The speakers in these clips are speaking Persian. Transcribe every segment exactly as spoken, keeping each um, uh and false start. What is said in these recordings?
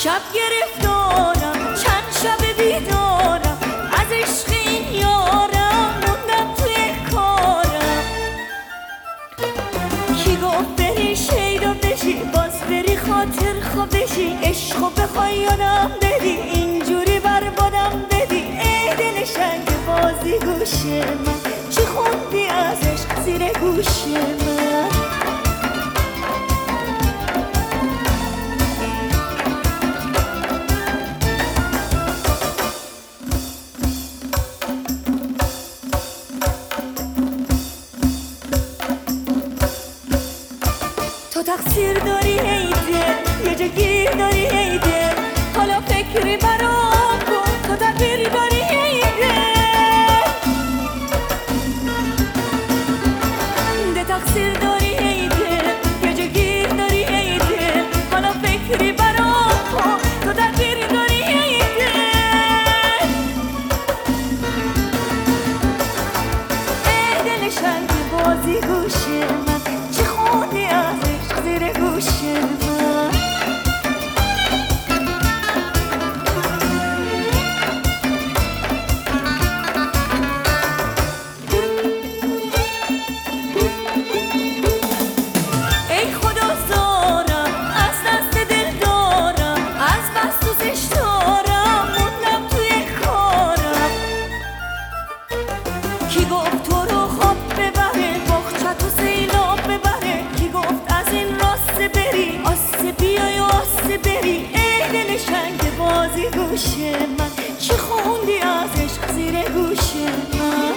شب گرفتارم چند شب بیدارم، از عشق این یارم موندم توی کارم. کی گفت بری شیدا بشی، باز بری خاطر خوا بشی، عشقو بخوای یادم بدی، اینجوری بربادم بدی. ای دل شنگ بازی گوش من، چی خوندی از عشق زیر گوش من؟ تو تقصیر داری ای دل، یه جا گیر داری ای دل، حالا فکری برام کن. تو تقصیر داری ای دل، ده تقصیر داری ای دل، یه جا گیر داری ای دل، حالا فکری برام کن. تو تقصیر داری ای دل، ای دل شنگ بازی گوش من، چی خوندی از زیر گوش من؟ ای خدا زارم از دست دل دارم، از بس دوستش دارم موندم توی کارم. کی گفت تو رو خواب ببره، باغچه تو سیلاب ببره، کی گفت از این راسته بری، آسته بیای و آسته بری. ای دل شنگ بازی گوش من، چی خوندی از عشق زیر گوش من؟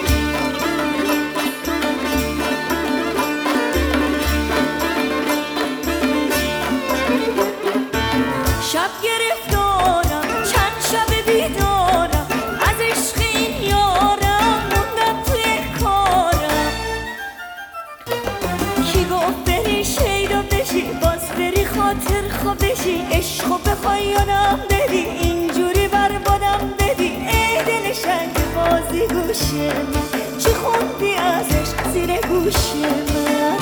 شب گرفتارم چند شب بیدارم، از عشق این یارم موندم توی کارم. کی گفت بری شیدا بشی، باز بری خاطر خوا بشی، عشقو بخوای یادم بدی، اینجوری بربادم بدی. ای دل شنگ بازی گوش من، چی خوندی از عشق زیر گوش من؟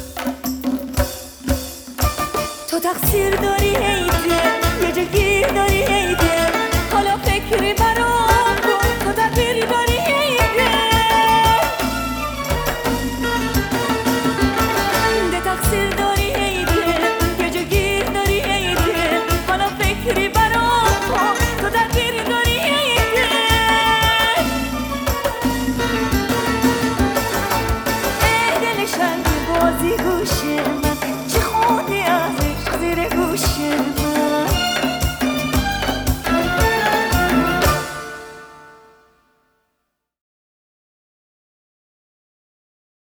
تو تقصیر داری ای دل، یه جا گیر داری